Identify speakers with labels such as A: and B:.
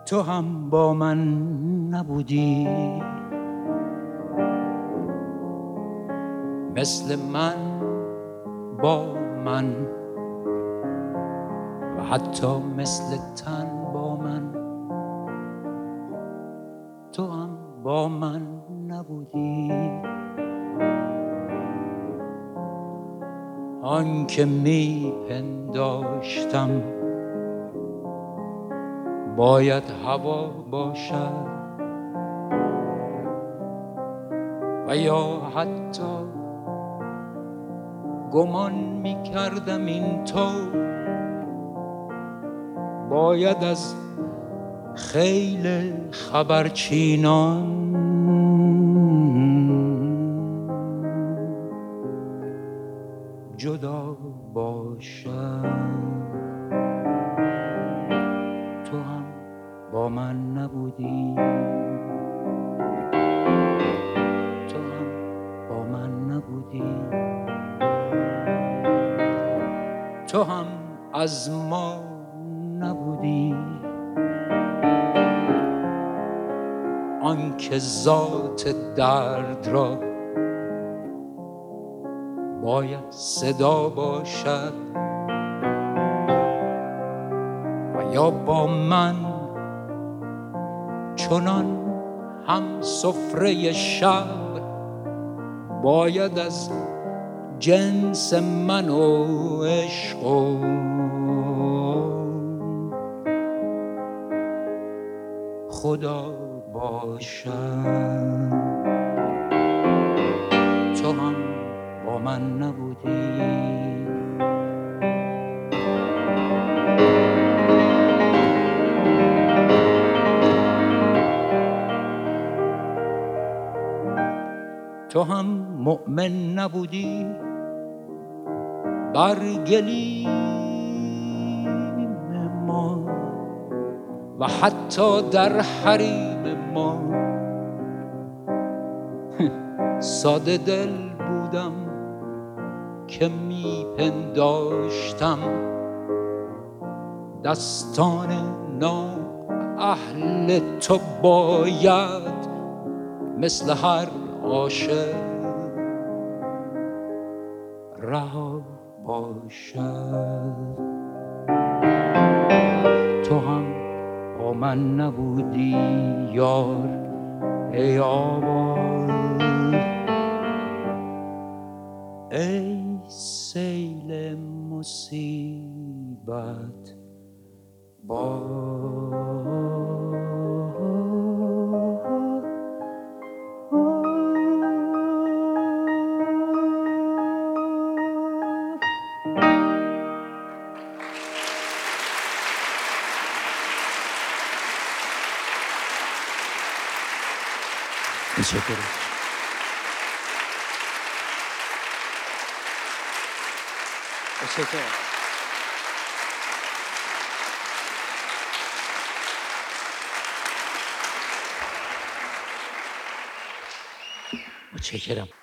A: تو هم با من نبودی، مثل من با من و حتی مثل تن با من. تو هم با من نبودی، آن که می پنداشتم باید هوا باشد و یا حتی گمان می کردم این طور باید از خیل خبرچینان جدا باشم. تو هم با من نبودی، تو هم با من نبودی، تو هم از ما نبودی، آن که ذات درد را باید صدا باشد و یا با من چنان هم سفره شب باید از جنس من و عشق و خدا باشد. تو هم با من نبودی، تو هم مؤمن نبودی بر گلیم ما و حتی در حریم ما. ساده دل بودم که می پنداشتم دستان نااهل تو باید مثل هر عاشق رها باشد. تو هم با من نبودی یار ای آواز، ای سیل مصیبت متشکرم. متشکرم. متشکرم.